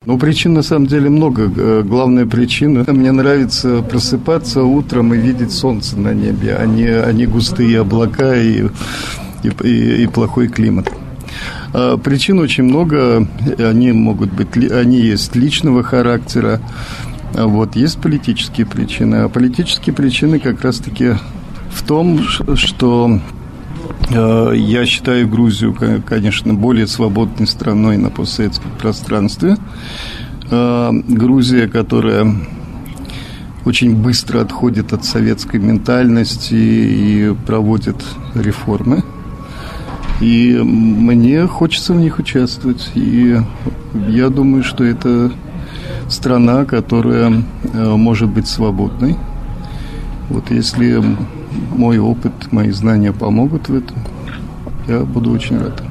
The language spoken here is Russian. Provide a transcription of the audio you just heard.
Ну, причин на самом деле много. Главная причина – мне нравится просыпаться утром и видеть солнце на небе, а не густые облака и плохой климат. Причин очень много. Они есть личного характера. Вот, есть политические причины. А политические причины как раз-таки в том, что я считаю Грузию, конечно, более свободной страной на постсоветском пространстве. Грузия, которая очень быстро отходит от советской ментальности и проводит реформы. И мне хочется в них участвовать. И я думаю, что это страна, которая может быть свободной. Вот если мой опыт, мои знания помогут в этом, я буду очень рад.